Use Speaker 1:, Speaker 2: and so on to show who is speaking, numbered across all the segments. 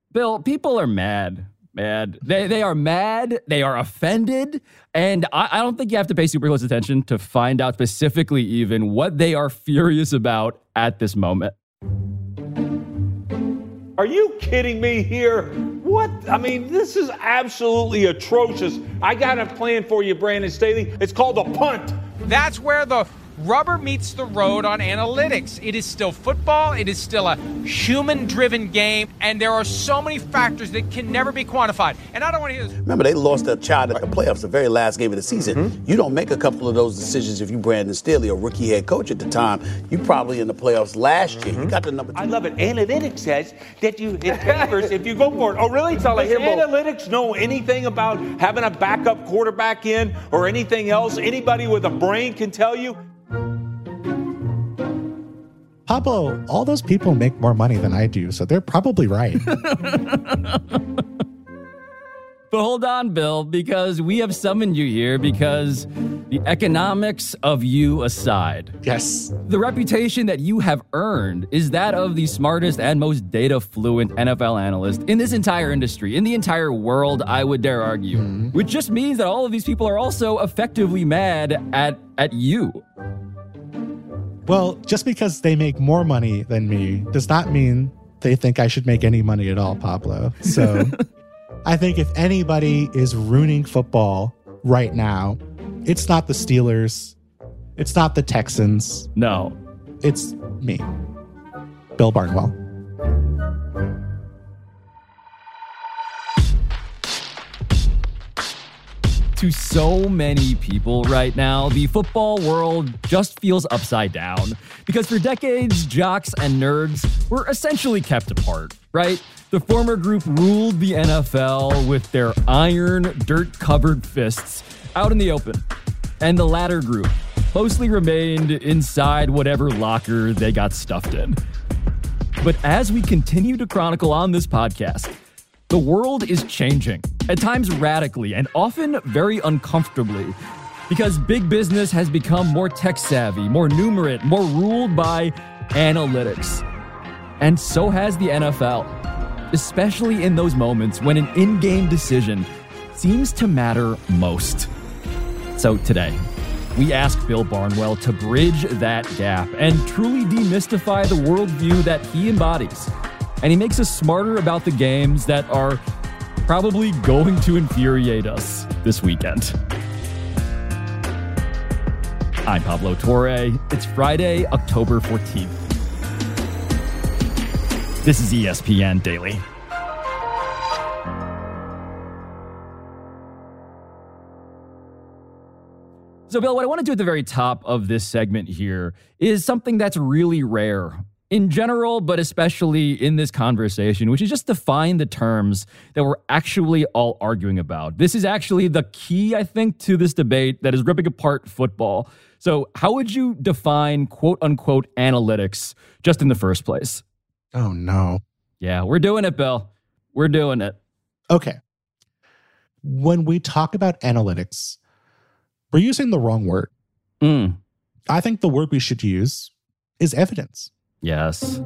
Speaker 1: Bill, people are mad. They are mad. They are offended. And I don't think you have to pay super close attention to find out specifically even what they are furious about at this moment.
Speaker 2: Are you kidding me here? What? I mean, this is absolutely atrocious. I got a plan for you, Brandon Staley. It's called a punt.
Speaker 3: That's where the rubber meets the road on analytics. It is still football. It is still a human-driven game, and there are so many factors that can never be quantified. And I don't want to hear this.
Speaker 4: Remember, they lost their child at the playoffs, the very last game of the season. Mm-hmm. You don't make a couple of those decisions if you Brandon Staley, a rookie head coach at the time. You probably in the playoffs last year. You got the number two.
Speaker 2: I love it. Analytics says that it favors if you go for it. Oh, really? Does analytics know anything about having a backup quarterback in or anything else? Anybody with a brain can tell you.
Speaker 5: Pablo, all those people make more money than I do, so they're probably right.
Speaker 1: But hold on, Bill, because we have summoned you here because the economics of you aside.
Speaker 5: Yes.
Speaker 1: The reputation that you have earned is that of the smartest and most data-fluent NFL analyst in this entire industry, in the entire world, I would dare argue. Mm-hmm. Which just means that all of these people are also effectively mad at you.
Speaker 5: Well, just because they make more money than me does not mean they think I should make any money at all, Pablo. So I think if anybody is ruining football right now, it's not the Steelers. It's not the Texans.
Speaker 1: No.
Speaker 5: It's me, Bill Barnwell.
Speaker 1: To so many people right now, the football world just feels upside down. Because for decades, jocks and nerds were essentially kept apart, right? The former group ruled the NFL with their iron, dirt-covered fists out in the open. And the latter group mostly remained inside whatever locker they got stuffed in. But as we continue to chronicle on this podcast, the world is changing, at times radically and often very uncomfortably, because big business has become more tech-savvy, more numerate, more ruled by analytics. And so has the NFL, especially in those moments when an in-game decision seems to matter most. So today, we ask Bill Barnwell to bridge that gap and truly demystify the worldview that he embodies. And he makes us smarter about the games that are probably going to infuriate us this weekend. I'm Pablo Torre. It's Friday, October 14th. This is ESPN Daily. So, Bill, what I want to do at the very top of this segment here is something that's really rare in general, but especially in this conversation, which is just define the terms that we're actually all arguing about. This is actually the key, I think, to this debate that is ripping apart football. So how would you define quote-unquote analytics just in the first place?
Speaker 5: Oh, no.
Speaker 1: Yeah, we're doing it, Bill. We're doing it.
Speaker 5: Okay. When we talk about analytics, we're using the wrong word. I think the word we should use is evidence.
Speaker 1: Yes.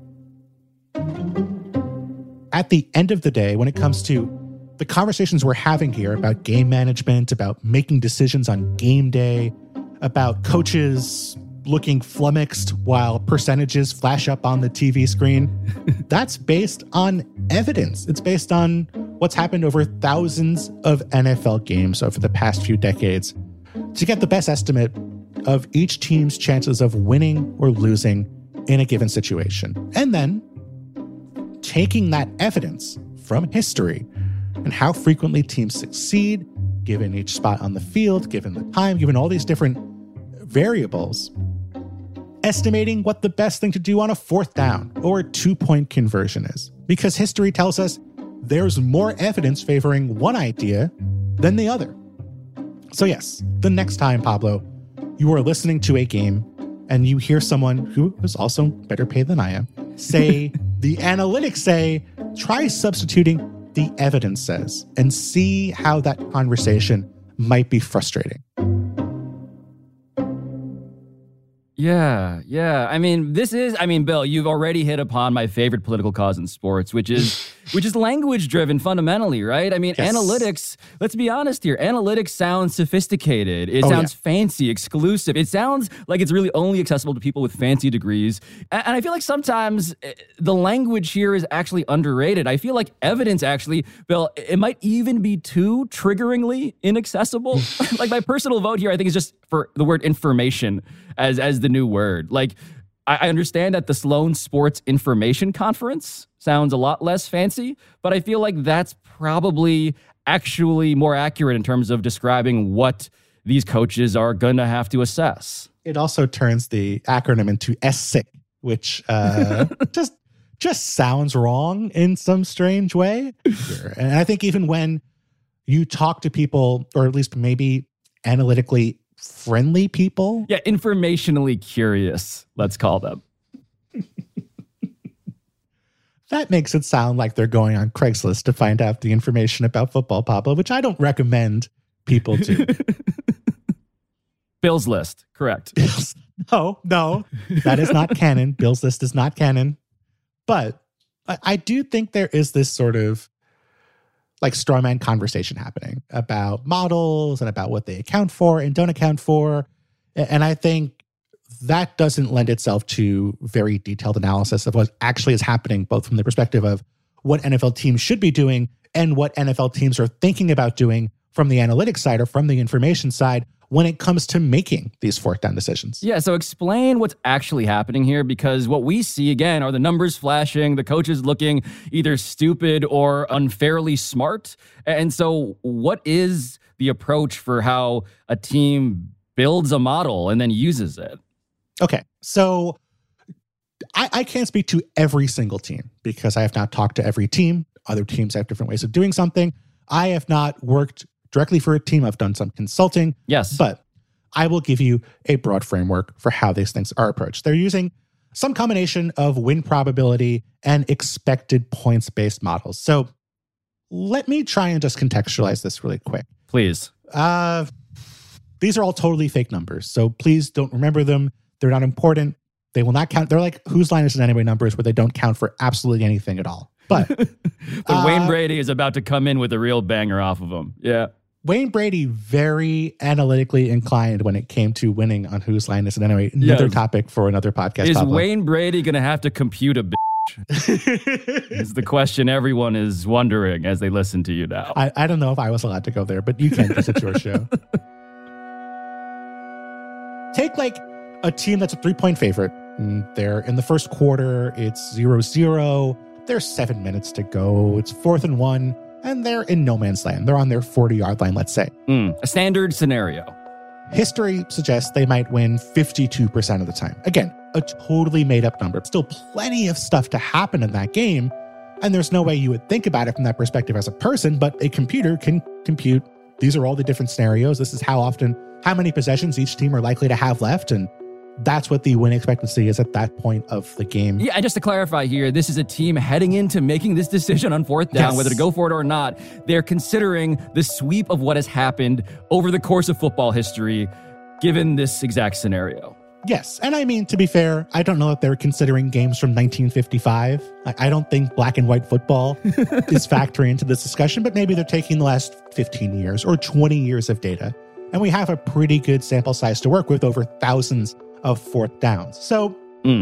Speaker 5: At the end of the day, when it comes to the conversations we're having here about game management, about making decisions on game day, about coaches looking flummoxed while percentages flash up on the TV screen, that's based on evidence. It's based on what's happened over thousands of NFL games over the past few decades to get the best estimate of each team's chances of winning or losing in a given situation. And then taking that evidence from history and how frequently teams succeed, given each spot on the field, given the time, given all these different variables, estimating what the best thing to do on a fourth down or a 2-point conversion is. Because history tells us there's more evidence favoring one idea than the other. So yes, the next time, Pablo, you are listening to a game and you hear someone who is also better paid than I am say, the analytics say, try substituting the evidence says and see how that conversation might be frustrating.
Speaker 1: Yeah. I mean, Bill, you've already hit upon my favorite political cause in sports, which is which is language driven fundamentally, right? I mean,
Speaker 5: Yes.
Speaker 1: analytics, let's be honest here, analytics sounds sophisticated. It sounds fancy, exclusive. It sounds like it's really only accessible to people with fancy degrees. And I feel like sometimes the language here is actually underrated. I feel like evidence actually, Bill, it might even be too triggeringly inaccessible. Like my personal vote here, I think is just for the word information as the new word. Like, I understand that the Sloan Sports Information Conference sounds a lot less fancy, but I feel like that's probably actually more accurate in terms of describing what these coaches are going to have to assess.
Speaker 5: It also turns the acronym into SSIC, which just sounds wrong in some strange way. And I think even when you talk to people, or at least maybe analytically friendly people.
Speaker 1: Yeah, informationally curious, let's call them.
Speaker 5: That makes it sound like they're going on Craigslist to find out the information about football, Pablo, which I don't recommend people do.
Speaker 1: Bill's List, correct.
Speaker 5: No, that is not canon. Bill's List is not canon. But I do think there is this sort of like straw man conversation happening about models and about what they account for and don't account for. And I think that doesn't lend itself to very detailed analysis of what actually is happening, both from the perspective of what NFL teams should be doing and what NFL teams are thinking about doing from the analytics side or from the information side when it comes to making these fourth down decisions.
Speaker 1: Yeah, so explain what's actually happening here, because what we see, again, are the numbers flashing, the coaches looking either stupid or unfairly smart. And so what is the approach for how a team builds a model and then uses it?
Speaker 5: Okay, so I can't speak to every single team because I have not talked to every team. Other teams have different ways of doing something. I have not worked directly for a team. I've done some consulting.
Speaker 1: Yes.
Speaker 5: But I will give you a broad framework for how these things are approached. They're using some combination of win probability and expected points-based models. So let me try and just contextualize this really quick.
Speaker 1: Please.
Speaker 5: These are all totally fake numbers, so please don't remember them. They're not important. They will not count. They're like whose line is it anyway numbers where they don't count for absolutely anything at all. But
Speaker 1: Wayne Brady is about to come in with a real banger off of them. Yeah.
Speaker 5: Wayne Brady, very analytically inclined when it came to winning on whose line is it anyway. Another topic for another podcast.
Speaker 1: Is
Speaker 5: Pablo.
Speaker 1: Wayne Brady going to have to compute a is the question everyone is wondering as they listen to you now.
Speaker 5: I don't know if I was allowed to go there, but you can because it's your show. Take like a team that's a 3-point favorite. They're in the first quarter. It's 0-0. There's 7 minutes to go. It's 4th and 1. And they're in no man's land. They're on their 40-yard line, let's say.
Speaker 1: A standard scenario.
Speaker 5: History suggests they might win 52% of the time. Again, a totally made-up number. Still plenty of stuff to happen in that game. And there's no way you would think about it from that perspective as a person, but a computer can compute. These are all the different scenarios. This is how many possessions each team are likely to have left. And that's what the win expectancy is at that point of the game.
Speaker 1: Yeah, and just to clarify here, this is a team heading into making this decision on 4th down, whether to go for it or not. They're considering the sweep of what has happened over the course of football history, given this exact scenario.
Speaker 5: Yes, and I mean, to be fair, I don't know if they're considering games from 1955. I don't think black and white football is factoring into this discussion, but maybe they're taking the last 15 years or 20 years of data. And we have a pretty good sample size to work with, over thousands of 4th downs. So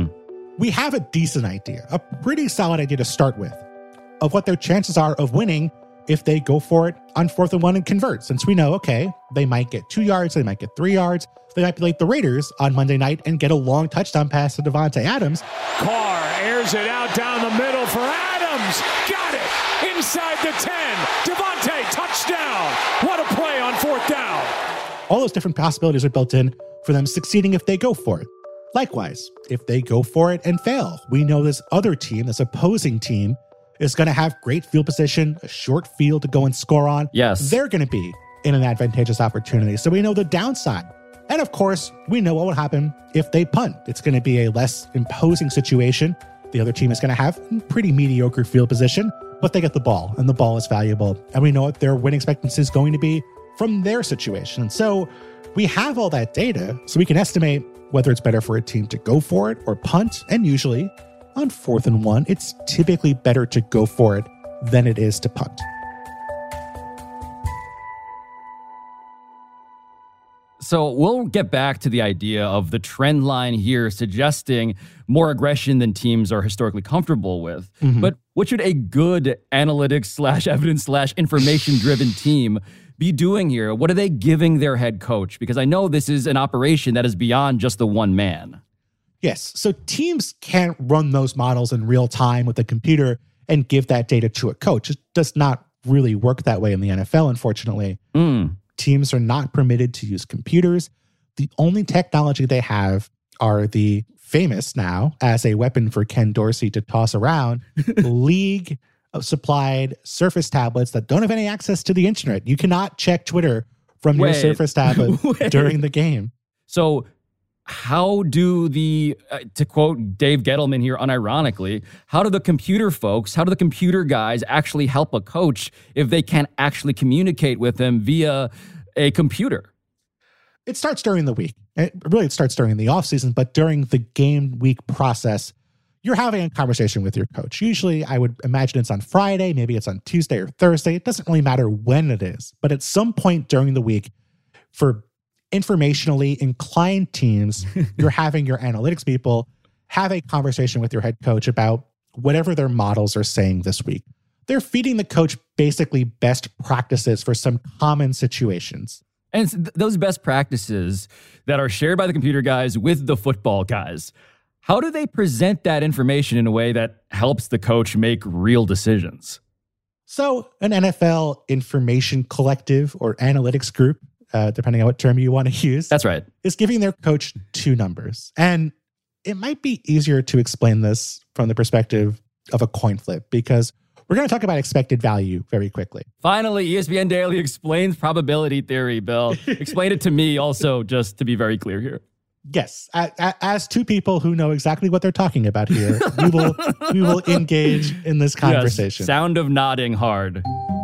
Speaker 5: we have a decent idea, a pretty solid idea to start with, of what their chances are of winning if they go for it on 4th and 1 and convert. Since we know, okay, they might get 2 yards, they might get 3 yards, they might be like the Raiders on Monday night and get a long touchdown pass to Davante Adams.
Speaker 6: Carr airs it out down the middle for Adams. Got it! Inside the 10. Davante, touchdown! What a play on 4th down!
Speaker 5: All those different possibilities are built in for them succeeding if they go for it. Likewise, if they go for it and fail, we know this other team, this opposing team, is going to have great field position, a short field to go and score on.
Speaker 1: Yes.
Speaker 5: They're going to be in an advantageous opportunity. So we know the downside. And of course, we know what will happen if they punt. It's going to be a less imposing situation. The other team is going to have pretty mediocre field position, but they get the ball, and the ball is valuable. And we know what their win expectancy is going to be from their situation. So we have all that data, so we can estimate whether it's better for a team to go for it or punt. And usually on 4th and 1, it's typically better to go for it than it is to punt.
Speaker 1: So we'll get back to the idea of the trend line here suggesting more aggression than teams are historically comfortable with. Mm-hmm. But what should a good analytics/evidence/information-driven team be doing here? What are they giving their head coach? Because I know this is an operation that is beyond just the one man.
Speaker 5: Yes. So teams can't run those models in real time with a computer and give that data to a coach. It does not really work that way in the NFL, unfortunately. Teams are not permitted to use computers. The only technology they have are the famous now, as a weapon for Ken Dorsey to toss around, league supplied Surface tablets that don't have any access to the internet. You cannot check Twitter from your Surface tablet during the game.
Speaker 1: So how do to quote Dave Gettleman here unironically, how do the computer folks, how do the computer guys actually help a coach if they can't actually communicate with them via a computer?
Speaker 5: It starts during the week. It starts during the offseason, but during the game week process, you're having a conversation with your coach. Usually, I would imagine it's on Friday, maybe it's on Tuesday or Thursday. It doesn't really matter when it is, but at some point during the week, for informationally inclined teams, you're having your analytics people have a conversation with your head coach about whatever their models are saying this week. They're feeding the coach basically best practices for some common situations.
Speaker 1: And those best practices that are shared by the computer guys with the football guys, how do they present that information in a way that helps the coach make real decisions?
Speaker 5: So an NFL information collective or analytics group, depending on what term you want to use.
Speaker 1: That's right.
Speaker 5: Is giving their coach two numbers. And it might be easier to explain this from the perspective of a coin flip, because we're going to talk about expected value very quickly.
Speaker 1: Finally, ESPN Daily explains probability theory, Bill. Explain it to me also, just to be very clear here.
Speaker 5: Yes. As two people who know exactly what they're talking about here, we will engage in this conversation.
Speaker 1: Yes, sound of nodding hard.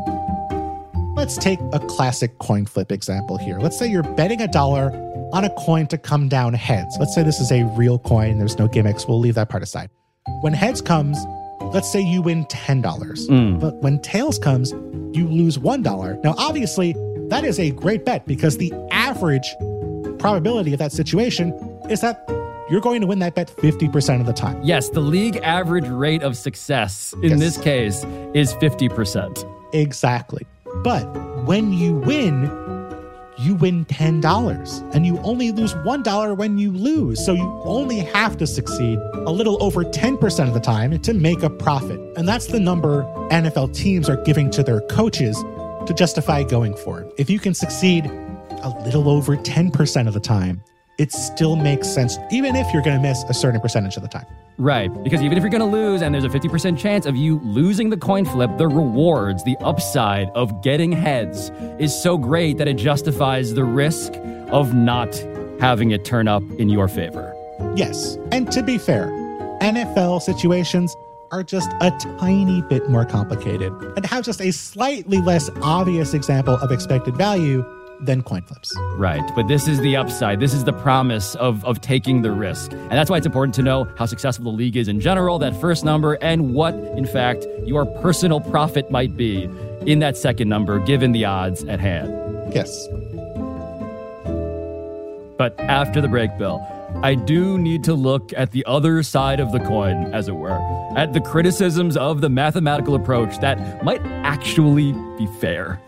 Speaker 5: Let's take a classic coin flip example here. Let's say you're betting $1 on a coin to come down heads. Let's say this is a real coin. There's no gimmicks. We'll leave that part aside. When heads comes, let's say you win $10. But when tails comes, you lose $1. Now, obviously, that is a great bet because the average probability of that situation is that you're going to win that bet 50% of the time.
Speaker 1: Yes, the league average rate of success in this case is 50%.
Speaker 5: Exactly. But when you win $10 and you only lose $1 when you lose. So you only have to succeed a little over 10% of the time to make a profit. And that's the number NFL teams are giving to their coaches to justify going for it. If you can succeed a little over 10% of the time, it still makes sense, even if you're going to miss a certain percentage of the time.
Speaker 1: Right, because even if you're going to lose and there's a 50% chance of you losing the coin flip, the rewards, the upside of getting heads is so great that it justifies the risk of not having it turn up in your favor.
Speaker 5: Yes, and to be fair, NFL situations are just a tiny bit more complicated and have just a slightly less obvious example of expected value than coin flips.
Speaker 1: Right, but this is the upside. This is the promise of taking the risk. And that's why it's important to know how successful the league is in general, that first number, and what, in fact, your personal profit might be in that second number, given the odds at hand.
Speaker 5: Yes.
Speaker 1: But after the break, Bill, I do need to look at the other side of the coin, as it were, at the criticisms of the mathematical approach that might actually be fair.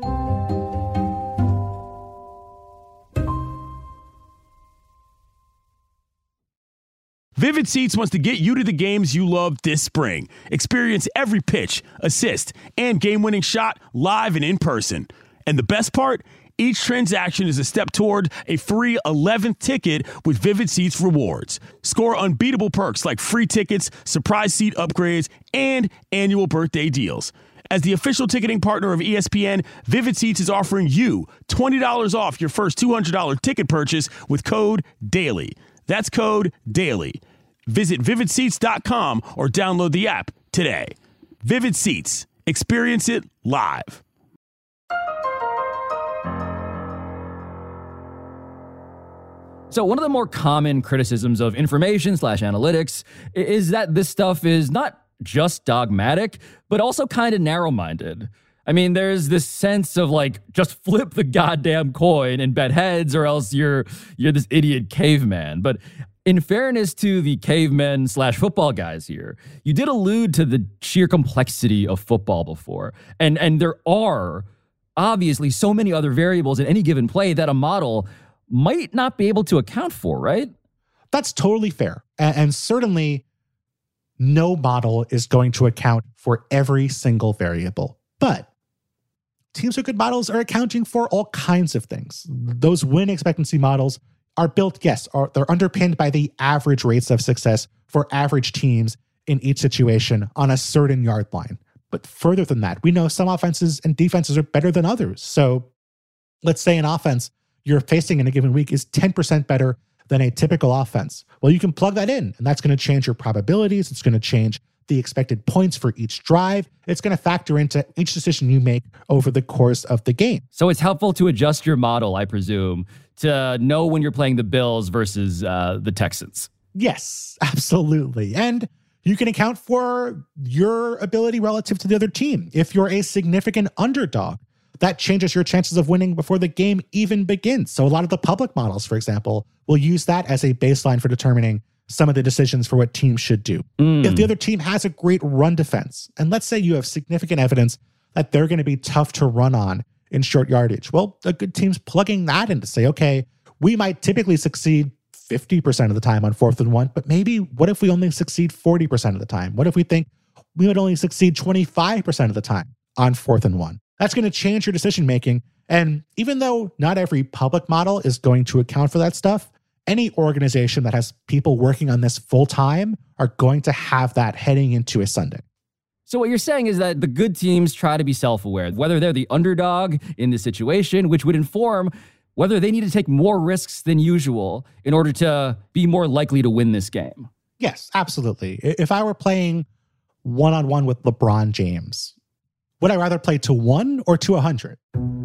Speaker 7: Vivid Seats wants to get you to the games you love this spring. Experience every pitch, assist, and game-winning shot live and in person. And the best part? Each transaction is a step toward a free 11th ticket with Vivid Seats rewards. Score unbeatable perks like free tickets, surprise seat upgrades, and annual birthday deals. As the official ticketing partner of ESPN, Vivid Seats is offering you $20 off your first $200 ticket purchase with code DAILY. That's code DAILY. Visit vividseats.com or download the app today. Vivid Seats. Experience it live.
Speaker 1: So one of the more common criticisms of information/analytics is that this stuff is not just dogmatic, but also kind of narrow-minded. I mean, there's this sense of like, just flip the goddamn coin and bet heads or else you're this idiot caveman. But in fairness to the cavemen / football guys here, you did allude to the sheer complexity of football before. And there are obviously so many other variables in any given play that a model might not be able to account for, right?
Speaker 5: That's totally fair. And certainly no model is going to account for every single variable. But teams with good models are accounting for all kinds of things. Those win expectancy models are built, yes, they're underpinned by the average rates of success for average teams in each situation on a certain yard line. But further than that, we know some offenses and defenses are better than others. So let's say an offense you're facing in a given week is 10% better than a typical offense. Well, you can plug that in, and that's going to change your probabilities. It's going to change the expected points for each drive. It's going to factor into each decision you make over the course of the game.
Speaker 1: So it's helpful to adjust your model, I presume, to know when you're playing the Bills versus the Texans.
Speaker 5: Yes, absolutely. And you can account for your ability relative to the other team. If you're a significant underdog, that changes your chances of winning before the game even begins. So a lot of the public models, for example, will use that as a baseline for determining some of the decisions for what teams should do. If the other team has a great run defense, and let's say you have significant evidence that they're going to be tough to run on in short yardage, well, a good team's plugging that in to say, okay, we might typically succeed 50% of the time on 4th and 1, but maybe what if we only succeed 40% of the time? What if we think we would only succeed 25% of the time on 4th and 1? That's going to change your decision making. And even though not every public model is going to account for that stuff, any organization that has people working on this full time are going to have that heading into a Sunday.
Speaker 1: So what you're saying is that the good teams try to be self-aware, whether they're the underdog in this situation, which would inform whether they need to take more risks than usual in order to be more likely to win this game.
Speaker 5: Yes, absolutely. If I were playing one-on-one with LeBron James, would I rather play to 1 or to 100?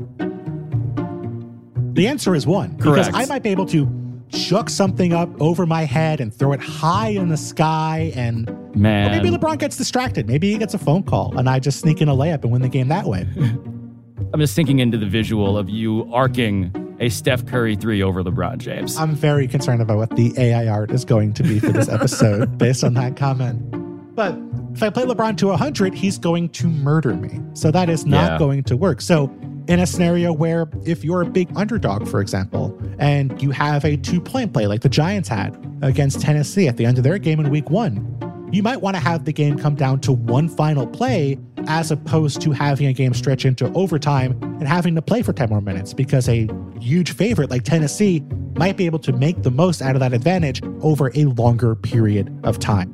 Speaker 5: The answer is 1.
Speaker 1: Correct.
Speaker 5: Because I might be able to chuck something up over my head and throw it high in the sky, and
Speaker 1: Man.
Speaker 5: Or maybe LeBron gets distracted. Maybe he gets a phone call and I just sneak in a layup and win the game that way.
Speaker 1: I'm just sinking into the visual of you arcing a Steph Curry 3 over LeBron James.
Speaker 5: I'm very concerned about what the AI art is going to be for this episode based on that comment. But if I play LeBron to 100, he's going to murder me. So that is not going to work. So in a scenario where if you're a big underdog, for example, and you have a 2-point play like the Giants had against Tennessee at the end of their game in week 1, you might want to have the game come down to one final play as opposed to having a game stretch into overtime and having to play for 10 more minutes, because a huge favorite like Tennessee might be able to make the most out of that advantage over a longer period of time.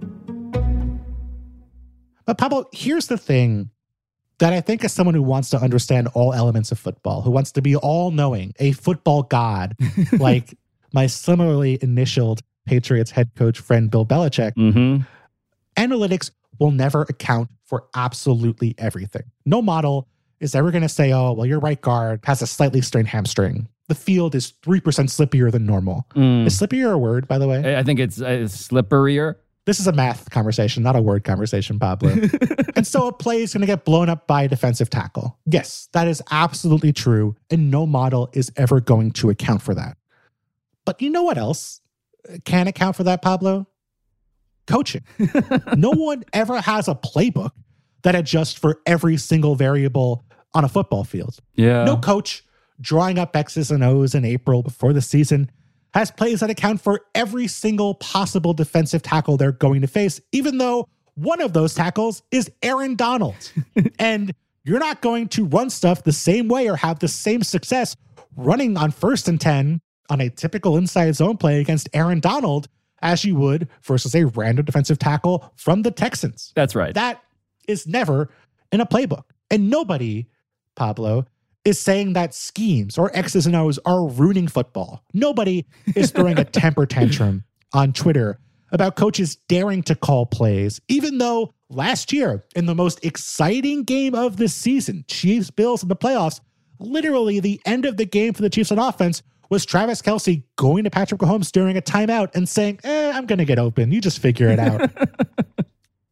Speaker 5: But Pablo, here's the thing that I think as someone who wants to understand all elements of football, who wants to be all-knowing, a football god, like my similarly initialed Patriots head coach friend Bill Belichick, analytics will never account for absolutely everything. No model is ever going to say, oh, well, your right guard has a slightly strained hamstring. The field is 3% slippier than normal. Is slippier a word, by the way?
Speaker 1: I think it's slipperier.
Speaker 5: This is a math conversation, not a word conversation, Pablo. And so a play is going to get blown up by a defensive tackle. Yes, that is absolutely true, and no model is ever going to account for that. But you know what else can account for that, Pablo? Coaching. No one ever has a playbook that adjusts for every single variable on a football field.
Speaker 1: Yeah.
Speaker 5: No coach drawing up X's and O's in April before the season has plays that account for every single possible defensive tackle they're going to face, even though one of those tackles is Aaron Donald. And you're not going to run stuff the same way or have the same success running on 1st and 10 on a typical inside zone play against Aaron Donald as you would versus a random defensive tackle from the Texans.
Speaker 1: That's right.
Speaker 5: That is never in a playbook. And nobody, Pablo, is saying that schemes or X's and O's are ruining football. Nobody is throwing a temper tantrum on Twitter about coaches daring to call plays, even though last year, in the most exciting game of the season, Chiefs-Bills in the playoffs, literally the end of the game for the Chiefs on offense was Travis Kelce going to Patrick Mahomes during a timeout and saying, I'm going to get open. You just figure it out.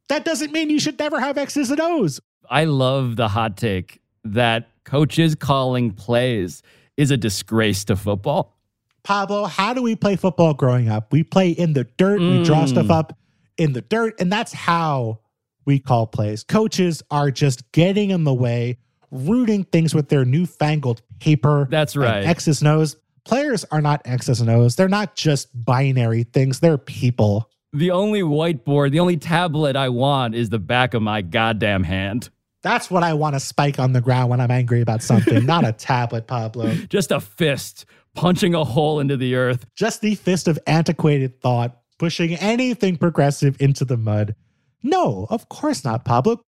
Speaker 5: That doesn't mean you should never have X's and O's.
Speaker 1: I love the hot take that coaches calling plays is a disgrace to football.
Speaker 5: Pablo, how do we play football growing up? We play in the dirt. We draw stuff up in the dirt, and that's how we call plays. Coaches are just getting in the way, rooting things with their newfangled paper.
Speaker 1: That's right.
Speaker 5: X's and O's. Players are not X's and O's. They're not just binary things. They're people.
Speaker 1: The only whiteboard, the only tablet I want is the back of my goddamn hand.
Speaker 5: That's what I want to spike on the ground when I'm angry about something, not a tablet, Pablo.
Speaker 1: Just a fist punching a hole into the earth.
Speaker 5: Just the fist of antiquated thought, pushing anything progressive into the mud. No, of course not, Pablo.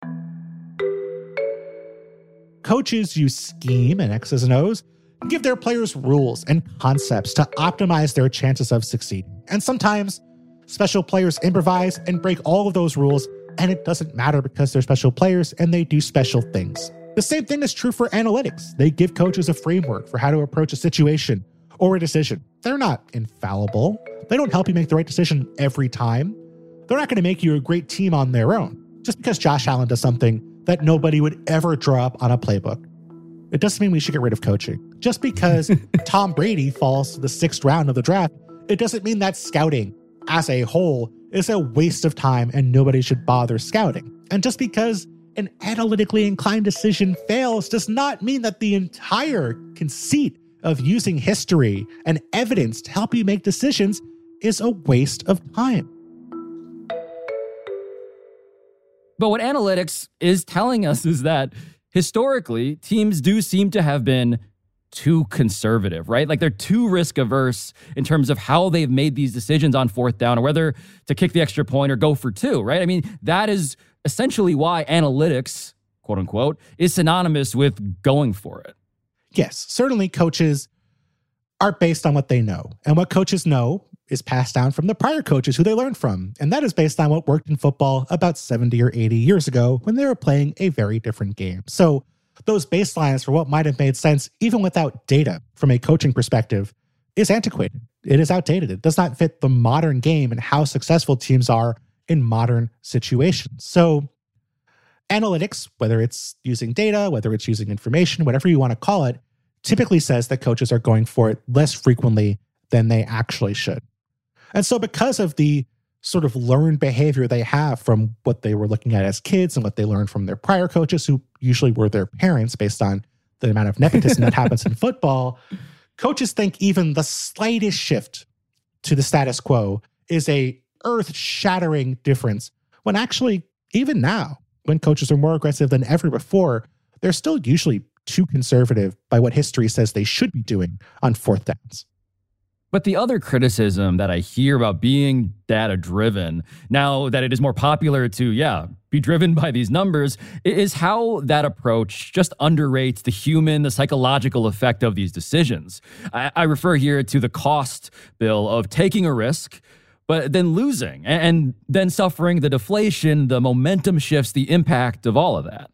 Speaker 5: Coaches use scheme and X's and O's, give their players rules and concepts to optimize their chances of succeeding. And sometimes special players improvise and break all of those rules, and it doesn't matter because they're special players and they do special things. The same thing is true for analytics. They give coaches a framework for how to approach a situation or a decision. They're not infallible. They don't help you make the right decision every time. They're not going to make you a great team on their own. Just because Josh Allen does something that nobody would ever draw up on a playbook, it doesn't mean we should get rid of coaching. Just because Tom Brady falls to the 6th round of the draft, it doesn't mean that scouting as a whole is a waste of time and nobody should bother scouting. And just because an analytically inclined decision fails does not mean that the entire conceit of using history and evidence to help you make decisions is a waste of time.
Speaker 1: But what analytics is telling us is that historically, teams do seem to have been too conservative, right? Like they're too risk averse in terms of how they've made these decisions on 4th down or whether to kick the extra point or go for 2, right? I mean, that is essentially why analytics, quote unquote, is synonymous with going for it.
Speaker 5: Yes, certainly coaches are based on what they know. And what coaches know is passed down from the prior coaches who they learned from. And that is based on what worked in football about 70 or 80 years ago when they were playing a very different game. So those baselines for what might have made sense, even without data from a coaching perspective, is antiquated. It is outdated. It does not fit the modern game and how successful teams are in modern situations. So analytics, whether it's using data, whether it's using information, whatever you want to call it, typically says that coaches are going for it less frequently than they actually should. And so because of the sort of learned behavior they have from what they were looking at as kids and what they learned from their prior coaches, who usually were their parents based on the amount of nepotism that happens in football, coaches think even the slightest shift to the status quo is a earth-shattering difference, when actually, even now, when coaches are more aggressive than ever before, they're still usually too conservative by what history says they should be doing on 4th downs.
Speaker 1: But the other criticism that I hear about being data-driven, now that it is more popular to, be driven by these numbers, is how that approach just underrates the human, the psychological effect of these decisions. I refer here to the cost, Bill, of taking a risk, but then losing, and then suffering the deflation, the momentum shifts, the impact of all of that.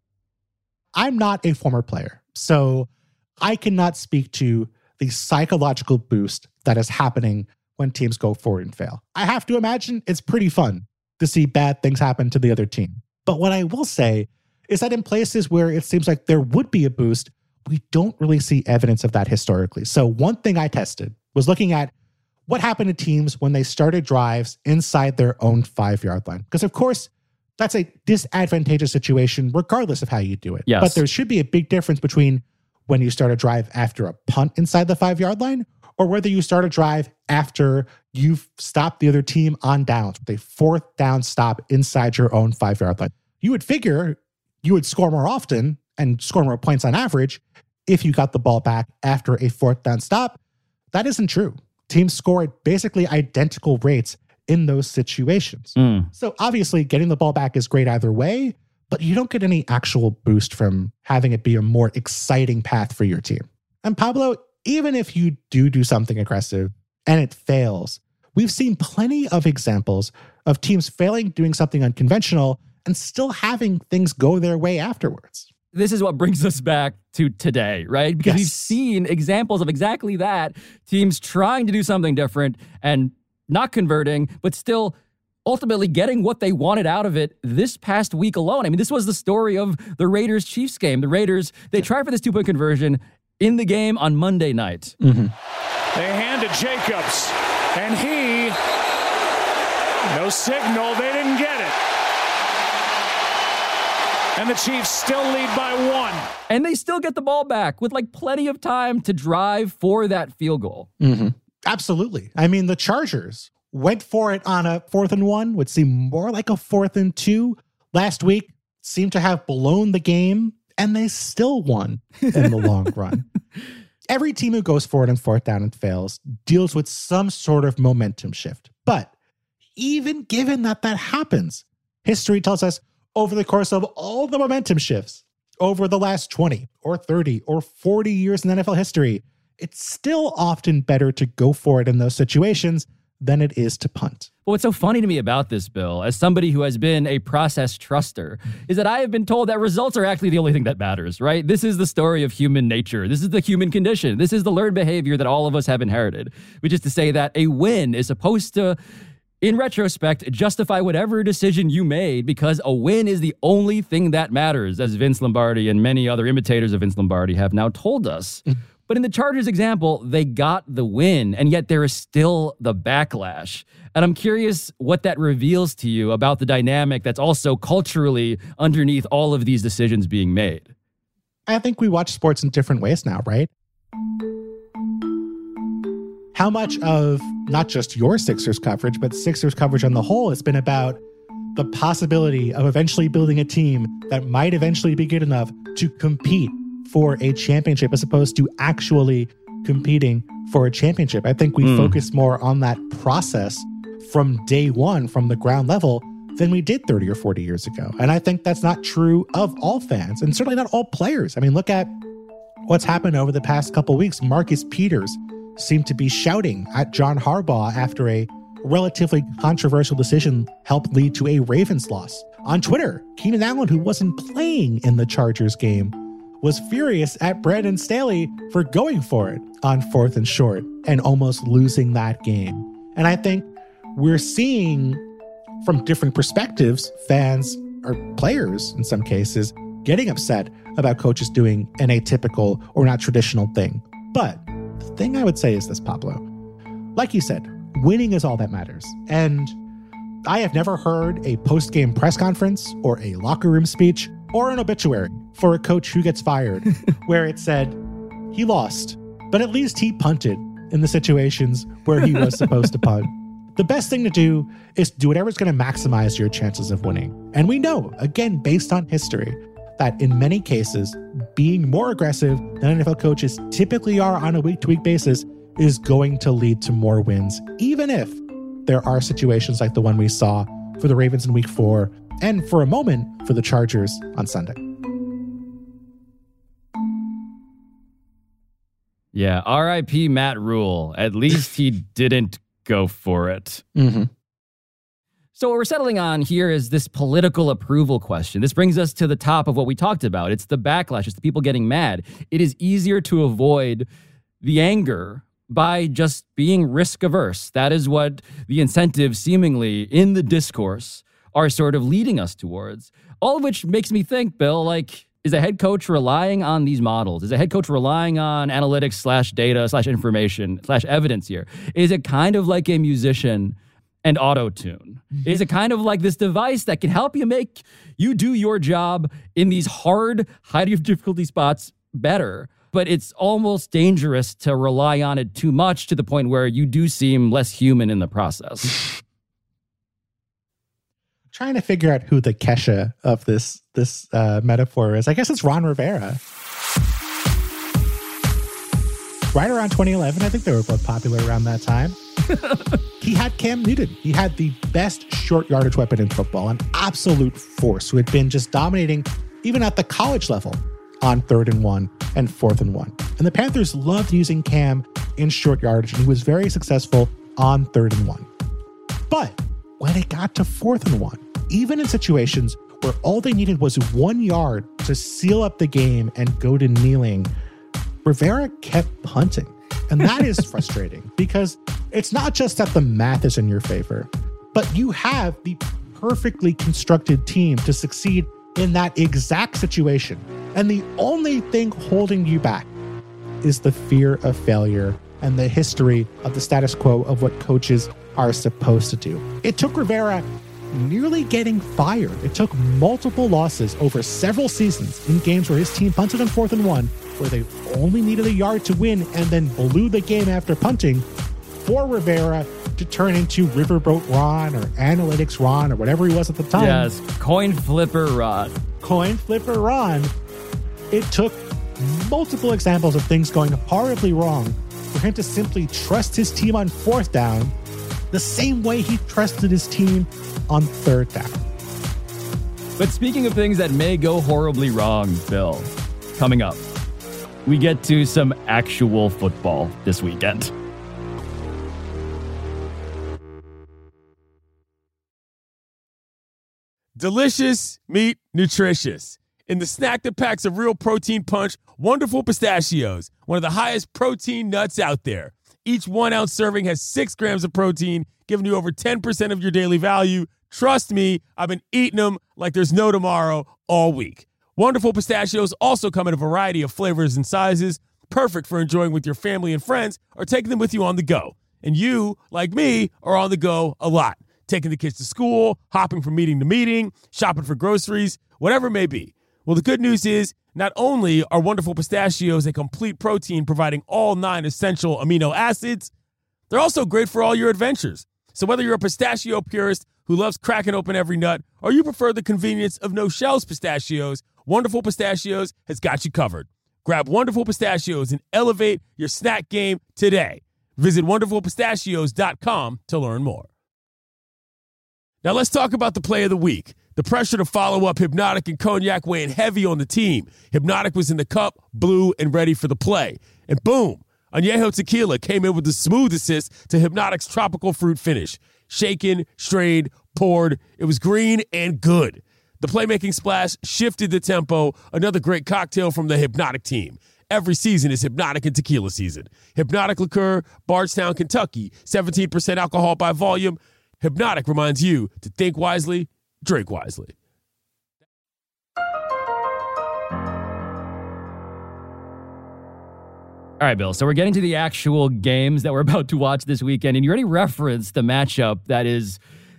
Speaker 5: I'm not a former player, so I cannot speak to the psychological boost that is happening when teams go forward and fail. I have to imagine it's pretty fun to see bad things happen to the other team. But what I will say is that in places where it seems like there would be a boost, we don't really see evidence of that historically. So one thing I tested was looking at what happened to teams when they started drives inside their own 5-yard line. Because of course, that's a disadvantageous situation regardless of how you do it.
Speaker 1: Yes.
Speaker 5: But there should be a big difference between when you start a drive after a punt inside the 5-yard line, or whether you start a drive after you've stopped the other team on downs with a 4th down stop inside your own 5-yard line. You would figure you would score more often and score more points on average if you got the ball back after a 4th down stop. That isn't true. Teams score at basically identical rates in those situations. So obviously getting the ball back is great either way, but you don't get any actual boost from having it be a more exciting path for your team. And Pablo, even if you do something aggressive and it fails, we've seen plenty of examples of teams failing doing something unconventional and still having things go their way afterwards.
Speaker 1: This is what brings us back to today, right? Because we've seen examples of exactly that. Teams trying to do something different and not converting, but still ultimately getting what they wanted out of it this past week alone. I mean, this was the story of the Raiders-Chiefs game. The Raiders, they tried for this 2-point conversion in the game on Monday night.
Speaker 6: Mm-hmm. They hand to Jacobs, and no signal, they didn't get it. And the Chiefs still lead by 1.
Speaker 1: And they still get the ball back with plenty of time to drive for that field goal.
Speaker 5: Mm-hmm. Absolutely. I mean, the Chargers went for it on a 4th and 1, would seem more like a 4th and 2. Last week, seemed to have blown the game, and they still won in the long run. Every team who goes for it on 4th down and fails deals with some sort of momentum shift. But even given that happens, history tells us over the course of all the momentum shifts over the last 20 or 30 or 40 years in NFL history, it's still often better to go for it in those situations than it is to punt.
Speaker 1: But what's so funny to me about this, Bill, as somebody who has been a process truster, is that I have been told that results are actually the only thing that matters, right? This is the story of human nature. This is the human condition. This is the learned behavior that all of us have inherited, which is to say that a win is supposed to, in retrospect, justify whatever decision you made, because a win is the only thing that matters, as Vince Lombardi and many other imitators of Vince Lombardi have now told us. But in the Chargers example, they got the win, and yet there is still the backlash. And I'm curious what that reveals to you about the dynamic that's also culturally underneath all of these decisions being made.
Speaker 5: I think we watch sports in different ways now, right? How much of not just your Sixers coverage, but Sixers coverage on the whole has been about the possibility of eventually building a team that might eventually be good enough to compete for a championship as opposed to actually competing for a championship. I think we focus more on that process from day one, from the ground level, than we did 30 or 40 years ago. And I think that's not true of all fans, and certainly not all players. I mean, look at what's happened over the past couple weeks. Marcus Peters seemed to be shouting at John Harbaugh after a relatively controversial decision helped lead to a Ravens loss. On Twitter, Keenan Allen, who wasn't playing in the Chargers game, was furious at Brandon Staley for going for it on 4th and short and almost losing that game. And I think we're seeing from different perspectives, fans or players in some cases, getting upset about coaches doing an atypical or not traditional thing. But the thing I would say is this, Pablo. Like you said, winning is all that matters. And I have never heard a post-game press conference or a locker room speech or an obituary for a coach who gets fired where it said, he lost, but at least he punted in the situations where he was supposed to punt. The best thing to do is do whatever's going to maximize your chances of winning. And we know, again, based on history, that in many cases, being more aggressive than NFL coaches typically are on a week-to-week basis is going to lead to more wins, even if there are situations like the one we saw for the Ravens in Week 4 and for a moment for the Chargers on Sunday.
Speaker 1: Yeah, R.I.P. Matt Rule. At least he didn't go for it.
Speaker 5: Mm-hmm.
Speaker 1: So what we're settling on here is this political approval question. This brings us to the top of what we talked about. It's the backlash. It's the people getting mad. It is easier to avoid the anger by just being risk averse. That is what the incentives seemingly in the discourse are sort of leading us towards. All of which makes me think, Bill, is a head coach relying on these models? Is a head coach relying on analytics / data / information / evidence here? Is it kind of like a musician and auto-tune? Is it kind of like this device that can help you make you do your job in these hard, high difficulty spots better? But it's almost dangerous to rely on it too much to the point where you do seem less human in the process.
Speaker 5: Trying to figure out who the Kesha of this metaphor is. I guess it's Ron Rivera. Right around 2011, I think they were both popular around that time. He had Cam Newton. He had the best short yardage weapon in football, an absolute force who had been just dominating even at the college level on 3rd and 1 and 4th and 1. And the Panthers loved using Cam in short yardage, and he was very successful on 3rd and 1. But when it got to 4th and 1, even in situations where all they needed was 1 yard to seal up the game and go to kneeling, Rivera kept punting. And that is frustrating because it's not just that the math is in your favor. But you have the perfectly constructed team to succeed in that exact situation. And the only thing holding you back is the fear of failure and the history of the status quo of what coaches are supposed to do. It took Rivera nearly getting fired. It took multiple losses over several seasons in games where his team punted on 4th and 1, where they only needed a yard to win and then blew the game after punting, for Rivera to turn into Riverboat Ron or Analytics Ron or whatever he was at the time.
Speaker 1: Yes, coin flipper Ron.
Speaker 5: Coin flipper Ron. It took multiple examples of things going horribly wrong for him to simply trust his team on 4th down the same way he trusted his team on 3rd down.
Speaker 1: But speaking of things that may go horribly wrong, Bill, coming up, we get to some actual football this weekend.
Speaker 7: Delicious, meat, nutritious. In the snack that packs a real protein punch, Wonderful Pistachios, one of the highest protein nuts out there. Each 1 ounce serving has 6 grams of protein, giving you over 10% of your daily value. Trust me, I've been eating them like there's no tomorrow all week. Wonderful Pistachios also come in a variety of flavors and sizes, perfect for enjoying with your family and friends or taking them with you on the go. And you, like me, are on the go a lot. Taking the kids to school, hopping from meeting to meeting, shopping for groceries, whatever it may be. Well, the good news is not only are Wonderful Pistachios a complete protein providing all 9 essential amino acids, they're also great for all your adventures. So whether you're a pistachio purist who loves cracking open every nut or you prefer the convenience of no-shells pistachios, Wonderful Pistachios has got you covered. Grab Wonderful Pistachios and elevate your snack game today. Visit wonderfulpistachios.com to learn more. Now let's talk about the play of the week. The pressure to follow up Hypnotic and Cognac weighing heavy on the team. Hypnotic was in the cup, blue, and ready for the play. And boom, Añejo Tequila came in with the smooth assist to Hypnotic's tropical fruit finish. Shaken, strained, poured. It was green and good. The playmaking splash shifted the tempo. Another great cocktail from the Hypnotic team. Every season is Hypnotic and Tequila season. Hypnotic Liqueur, Bardstown, Kentucky. 17% alcohol by volume. Hypnotic reminds you to think wisely, drink wisely.
Speaker 1: All right, Bill. So we're getting to the actual games that we're about to watch this weekend, and you already referenced the matchup that is,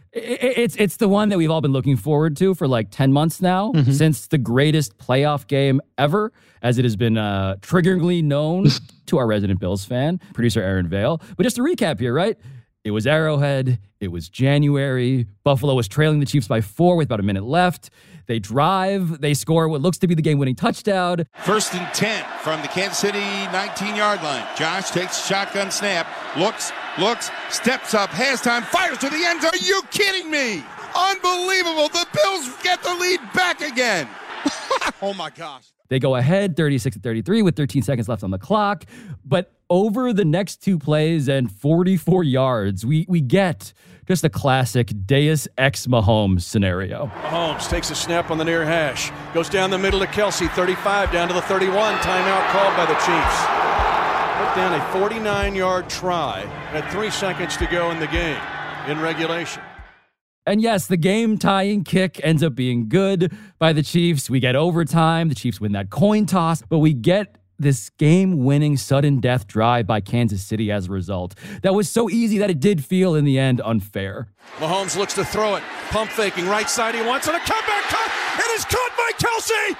Speaker 1: it's the one that we've all been looking forward to for like 10 months now, since the greatest playoff game ever, as it has been triggeringly known to our resident Bills fan, producer Aaron Vale. But just to recap here, right? It was Arrowhead. It was January. Buffalo was trailing the Chiefs by 4 with about a minute left. They drive. They score what looks to be the game-winning touchdown.
Speaker 8: 1st and 10 from the Kansas City 19-yard line. Josh takes shotgun snap, looks, steps up, has time, fires to the end zone. Are you kidding me? Unbelievable. The Bills get the lead back again. Oh, my gosh.
Speaker 1: They go ahead 36-33 with 13 seconds left on the clock. But over the next 2 plays and 44 yards, we get just a classic Deus Ex Mahomes scenario.
Speaker 6: Mahomes takes a snap on the near hash. Goes down the middle to Kelsey, 35 down to the 31. Timeout called by the Chiefs. Put down a 49-yard try at 3 seconds to go in the game in regulation.
Speaker 1: And yes, the game-tying kick ends up being good by the Chiefs. We get overtime. The Chiefs win that coin toss, but we get this game-winning sudden death drive by Kansas City as a result. That was so easy that it did feel, in the end, unfair.
Speaker 6: Mahomes looks to throw it. Pump faking. Right side he wants it. A comeback cut. It is caught by Kelsey.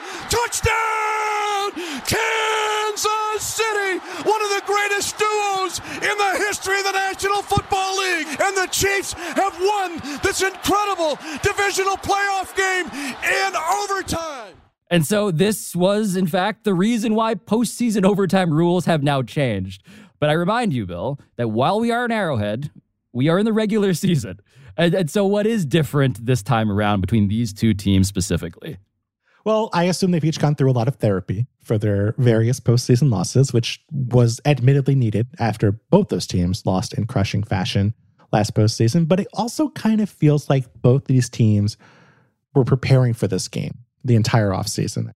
Speaker 6: Touchdown! Kansas City! One of the greatest duos in the history of the National Football League. And the Chiefs have won this incredible divisional playoff game in overtime.
Speaker 1: And so this was, in fact, the reason why postseason overtime rules have now changed. But I remind you, Bill, that while we are in Arrowhead, we are in the regular season. And so what is different this time around between these two teams specifically?
Speaker 5: Well, I assume they've each gone through a lot of therapy for their various postseason losses, which was admittedly needed after both those teams lost in crushing fashion last postseason. But it also kind of feels like both these teams were preparing for this game the entire offseason.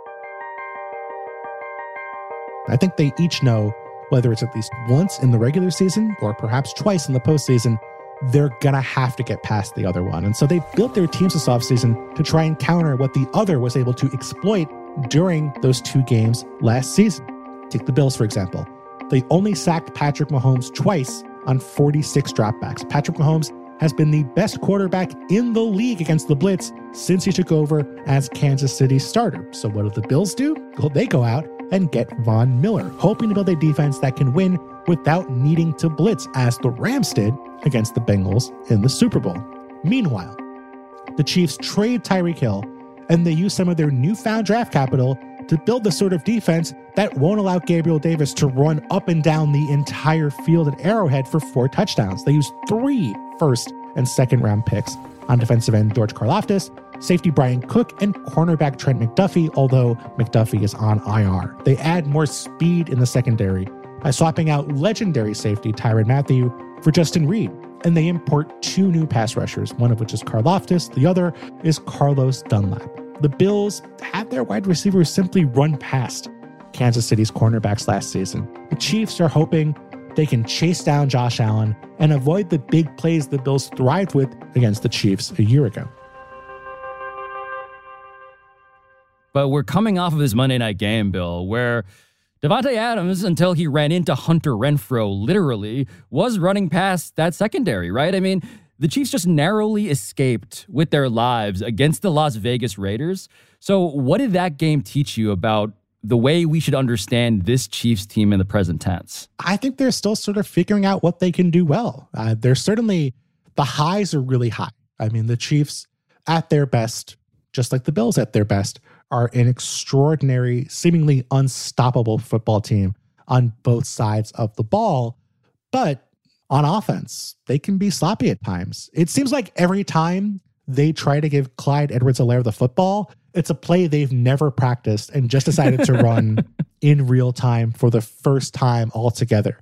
Speaker 5: I think they each know, whether it's at least once in the regular season or perhaps twice in the postseason, they're going to have to get past the other one. And so they built their teams this offseason to try and counter what the other was able to exploit during those 2 games last season. Take the Bills, for example. They only sacked Patrick Mahomes twice on 46 dropbacks. Patrick Mahomes has been the best quarterback in the league against the blitz since he took over as Kansas City's starter. So what do the Bills do? Well, they go out and get Von Miller, hoping to build a defense that can win without needing to blitz, as the Rams did against the Bengals in the Super Bowl. Meanwhile, the Chiefs trade Tyreek Hill, and they use some of their newfound draft capital to build the sort of defense that won't allow Gabriel Davis to run up and down the entire field at Arrowhead for 4 touchdowns. They use 3 first and second round picks on defensive end George Karlaftis, safety Brian Cook, and cornerback Trent McDuffie, although McDuffie is on IR. They add more speed in the secondary by swapping out legendary safety Tyrann Mathieu for Justin Reed, and they import 2 new pass rushers, one of which is Karlaftis, the other is Carlos Dunlap. The Bills had their wide receivers simply run past Kansas City's cornerbacks last season. The Chiefs are hoping they can chase down Josh Allen and avoid the big plays the Bills thrived with against the Chiefs a year ago.
Speaker 1: But we're coming off of this Monday night game, Bill, where Davante Adams, until he ran into Hunter Renfrow, literally, was running past that secondary, right? I mean, the Chiefs just narrowly escaped with their lives against the Las Vegas Raiders. So what did that game teach you about the way we should understand this Chiefs team in the present tense?
Speaker 5: I think they're still sort of figuring out what they can do well. They're certainly, the highs are really high. I mean, the Chiefs at their best, just like the Bills at their best, are an extraordinary, seemingly unstoppable football team on both sides of the ball. But on offense, they can be sloppy at times. It seems like every time they try to give Clyde Edwards-Helaire the football, it's a play they've never practiced and just decided to run in real time for the first time altogether.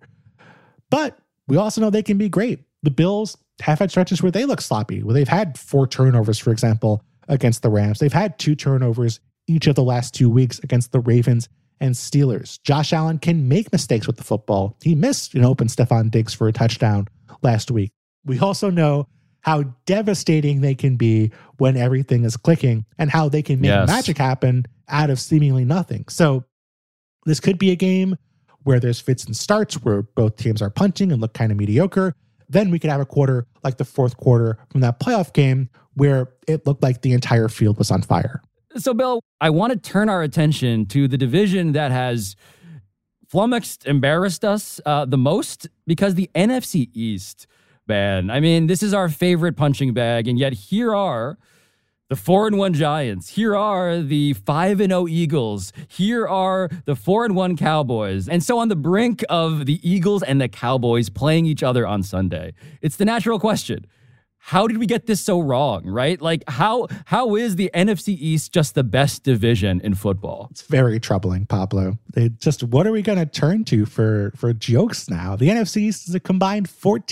Speaker 5: But we also know they can be great. The Bills have had stretches where they look sloppy, where they've had 4 turnovers, for example, against the Rams. They've had 2 turnovers each of the last 2 weeks against the Ravens and Steelers. Josh Allen can make mistakes with the football. He missed an open Stephon Diggs for a touchdown last week. We also know how devastating they can be when everything is clicking and how they can make magic happen out of seemingly nothing. So this could be a game where there's fits and starts, where both teams are punting and look kind of mediocre. Then we could have a quarter like the fourth quarter from that playoff game where it looked like the entire field was on fire.
Speaker 1: So, Bill, I want to turn our attention to the division that has flummoxed, embarrassed us the most, because the NFC East, man. I mean, this is our favorite punching bag, and yet here are the 4-1 Giants. Here are the 5-0 Eagles. Here are the 4-1 Cowboys. And so on the brink of the Eagles and the Cowboys playing each other on Sunday, it's the natural question. How did we get this so wrong, right? Like, how is the NFC East just the best division in football?
Speaker 5: It's very troubling, Pablo. What are we going to turn to for jokes now? The NFC East is a combined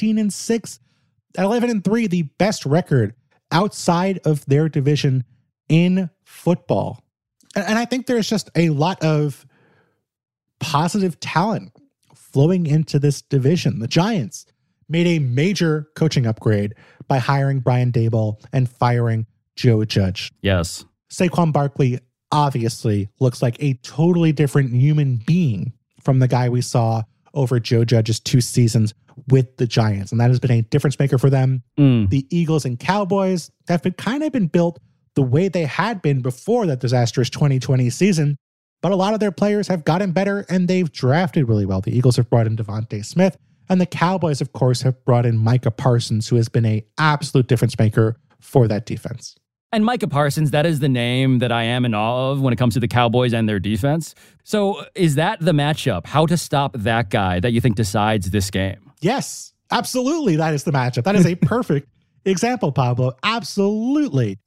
Speaker 5: 14-6, 11-3, the best record outside of their division in football. And I think there's just a lot of positive talent flowing into this division. The Giants made a major coaching upgrade by hiring Brian Daboll and firing Joe Judge.
Speaker 1: Yes.
Speaker 5: Saquon Barkley obviously looks like a totally different human being from the guy we saw over Joe Judge's 2 seasons with the Giants. And that has been a difference maker for them. The Eagles and Cowboys have been built the way they had been before that disastrous 2020 season. But a lot of their players have gotten better and they've drafted really well. The Eagles have brought in Devontae Smith. And the Cowboys, of course, have brought in Micah Parsons, who has been an absolute difference maker for that defense.
Speaker 1: And Micah Parsons, that is the name that I am in awe of when it comes to the Cowboys and their defense. So is that the matchup? How to stop that guy that you think decides this game?
Speaker 5: Yes, absolutely. That is the matchup. That is a perfect example, Pablo. Absolutely.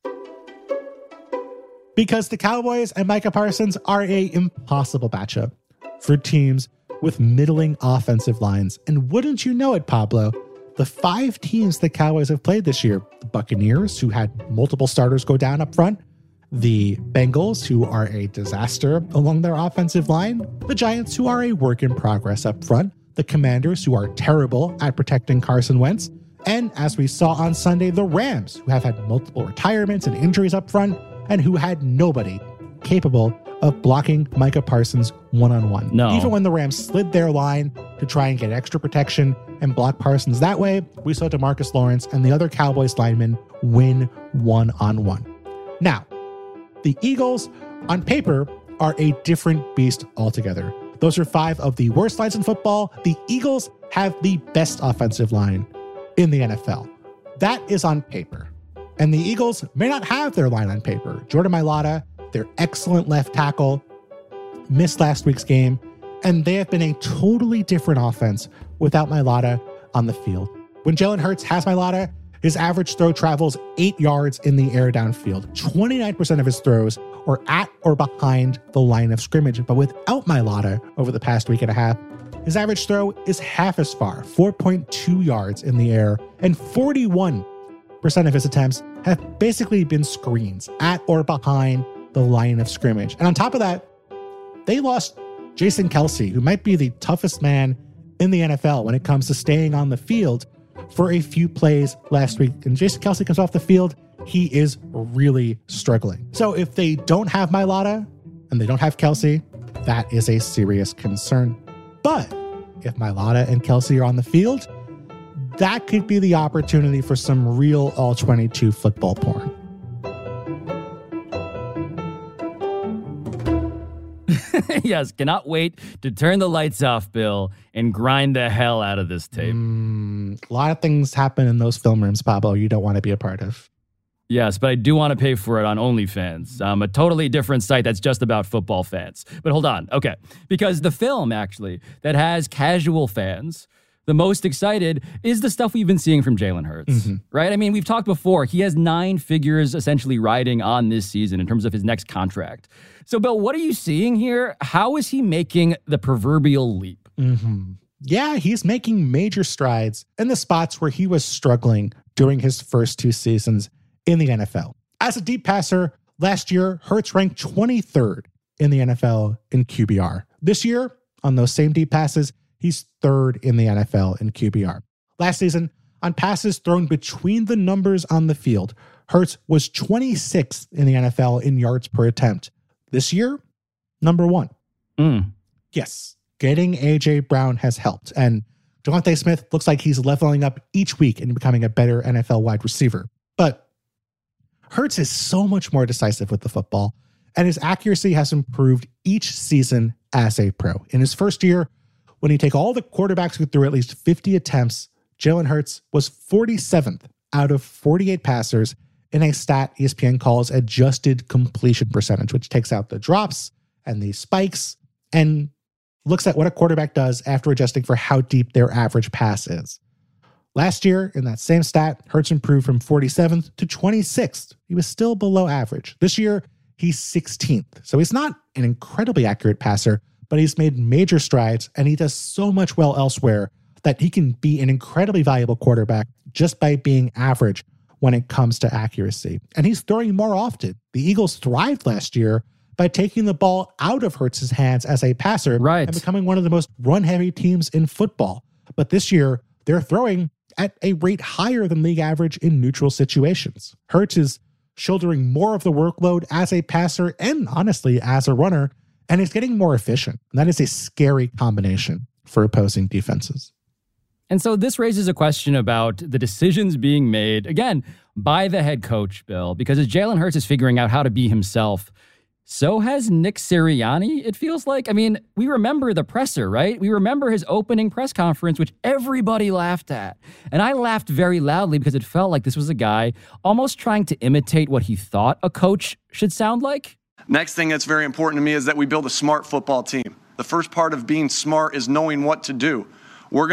Speaker 5: Because the Cowboys and Micah Parsons are an impossible matchup for teams with middling offensive lines. And wouldn't you know it, Pablo, the 5 teams the Cowboys have played this year, the Buccaneers, who had multiple starters go down up front, the Bengals, who are a disaster along their offensive line, the Giants, who are a work in progress up front, the Commanders, who are terrible at protecting Carson Wentz, And as we saw on Sunday, the Rams, who have had multiple retirements and injuries up front, and who had nobody capable of blocking Micah Parsons one-on-one.
Speaker 1: No.
Speaker 5: Even when the Rams slid their line to try and get extra protection and block Parsons that way, we saw DeMarcus Lawrence and the other Cowboys linemen win one-on-one. Now, the Eagles, on paper, are a different beast altogether. Those are 5 of the worst lines in football. The Eagles have the best offensive line in the NFL. That is on paper. And the Eagles may not have their line on paper. Jordan Mailata, their excellent left tackle, missed last week's game, and they have been a totally different offense without Mailata on the field. When Jalen Hurts has Mailata, his average throw travels 8 yards in the air downfield. 29% of his throws are at or behind the line of scrimmage. But without Mailata over the past week and a half, his average throw is half as far, 4.2 yards in the air, and 41% of his attempts have basically been screens at or behind the line of scrimmage. And on top of that, they lost Jason Kelce, who might be the toughest man in the NFL when it comes to staying on the field, for a few plays last week. And Jason Kelce comes off the field, he is really struggling. So if they don't have Mailata and they don't have Kelce, that is a serious concern. But if Mailata and Kelce are on the field, that could be the opportunity for some real all-22 football porn.
Speaker 1: Yes, cannot wait to turn the lights off, Bill, and grind the hell out of this tape.
Speaker 5: A lot of things happen in those film rooms, Pablo, you don't want to be a part of.
Speaker 1: Yes, but I do want to pay for it on OnlyFans, a totally different site that's just about football fans. But hold on, okay, because the film, actually, that has casual fans, the most excited is the stuff we've been seeing from Jalen Hurts, right? I mean, we've talked before. He has 9 figures essentially riding on this season in terms of his next contract. So, Bill, what are you seeing here? How is he making the proverbial leap?
Speaker 5: Yeah, he's making major strides in the spots where he was struggling during his first 2 seasons in the NFL. As a deep passer, last year, Hurts ranked 23rd in the NFL in QBR. This year, on those same deep passes, he's 3rd in the NFL in QBR. Last season, on passes thrown between the numbers on the field, Hurts was 26th in the NFL in yards per attempt. This year, number 1. Yes, getting A.J. Brown has helped, and Devontae Smith looks like he's leveling up each week and becoming a better NFL wide receiver. But Hurts is so much more decisive with the football, and his accuracy has improved each season as a pro. In his first year, when you take all the quarterbacks who threw at least 50 attempts, Jalen Hurts was 47th out of 48 passers in a stat ESPN calls adjusted completion percentage, which takes out the drops and the spikes and looks at what a quarterback does after adjusting for how deep their average pass is. Last year, in that same stat, Hurts improved from 47th to 26th. He was still below average. This year, he's 16th. So he's not an incredibly accurate passer, but he's made major strides, and he does so much well elsewhere that he can be an incredibly valuable quarterback just by being average when it comes to accuracy. And he's throwing more often. The Eagles thrived last year by taking the ball out of Hurts' hands as a passer and becoming one of the most run-heavy teams in football. But this year, they're throwing at a rate higher than league average in neutral situations. Hurts is shouldering more of the workload as a passer and, honestly, as a runner, and is getting more efficient. And that is a scary combination for opposing defenses.
Speaker 1: And so this raises a question about the decisions being made, again, by the head coach, Bill, because as Jalen Hurts is figuring out how to be himself, so has Nick Sirianni, it feels like. I mean, we remember the presser, right? We remember his opening press conference, which everybody laughed at. And I laughed very loudly because it felt like this was a guy almost trying to imitate what he thought a coach should sound like.
Speaker 9: Next thing that's very important to me is that we build a smart football team. The first part of being smart is knowing what to do. We're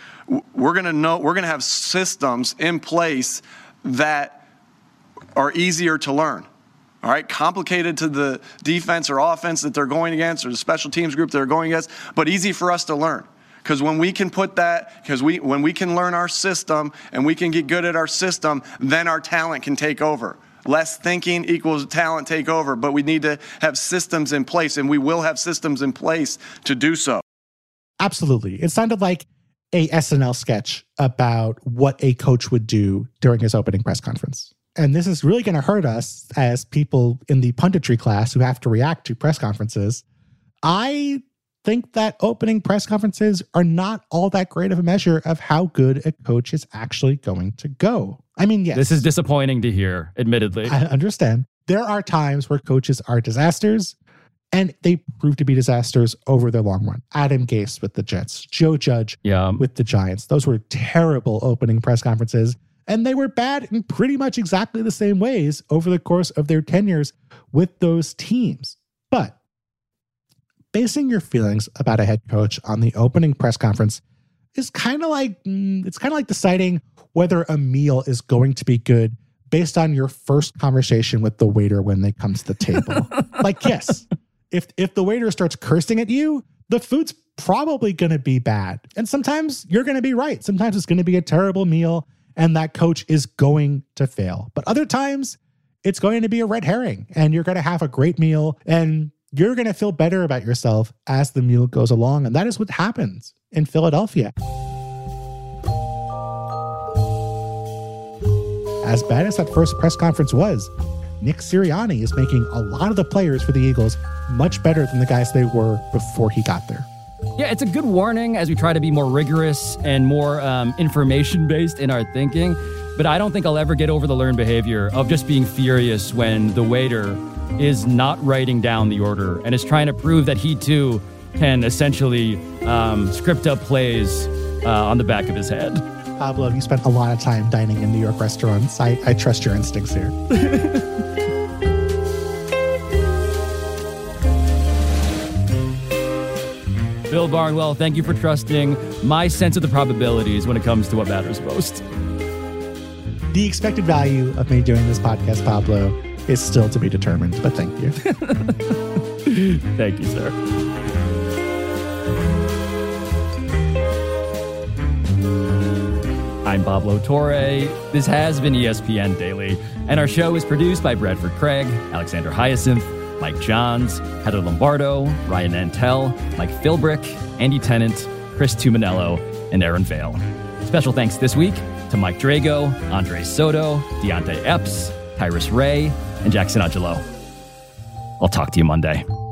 Speaker 9: gonna have systems in place that are easier to learn. All right, complicated to the defense or offense that they're going against or the special teams group they're going against, but easy for us to learn. Because when we can put that, when we can learn our system and we can get good at our system, then our talent can take over. Less thinking equals talent take over, but we need to have systems in place, and we will have systems in place to do so.
Speaker 5: Absolutely. It sounded like a SNL sketch about what a coach would do during his opening press conference. And this is really going to hurt us as people in the punditry class who have to react to press conferences. I think that opening press conferences are not all that great of a measure of how good a coach is actually going to go. I mean, yes.
Speaker 1: This is disappointing to hear, admittedly.
Speaker 5: I understand. There are times where coaches are disasters, and they prove to be disasters over the long run. Adam Gase with the Jets, Joe Judge with the Giants. Those were terrible opening press conferences, and they were bad in pretty much exactly the same ways over the course of their tenures with those teams. But basing your feelings about a head coach on the opening press conference is kind of like deciding whether a meal is going to be good based on your first conversation with the waiter when they come to the table. Like, yes, if the waiter starts cursing at you, the food's probably going to be bad. And sometimes you're going to be right. Sometimes it's going to be a terrible meal and that coach is going to fail. But other times it's going to be a red herring and you're going to have a great meal and you're going to feel better about yourself as the meal goes along. And that is what happens in Philadelphia. As bad as that first press conference was, Nick Sirianni is making a lot of the players for the Eagles much better than the guys they were before he got there.
Speaker 1: Yeah, it's a good warning as we try to be more rigorous and more information-based in our thinking. But I don't think I'll ever get over the learned behavior of just being furious when the waiter is not writing down the order and is trying to prove that he, too, can essentially script up plays on the back of his head.
Speaker 5: Pablo, you spent a lot of time dining in New York restaurants. I trust your instincts here.
Speaker 1: Bill Barnwell, thank you for trusting my sense of the probabilities when it comes to what matters most.
Speaker 5: The expected value of me doing this podcast, Pablo, is still to be determined, but thank you.
Speaker 1: Thank you, sir. I'm Pablo Torre. This has been ESPN Daily, and our show is produced by Bradford Craig, Alexander Hyacinth, Mike Johns, Heather Lombardo, Ryan Nantel, Mike Philbrick, Andy Tennant, Chris Tuminello, and Aaron Vale. Special thanks this week to Mike Drago, Andre Soto, Deontay Epps, Tyrus Ray, and Jackson Angelo. I'll talk to you Monday.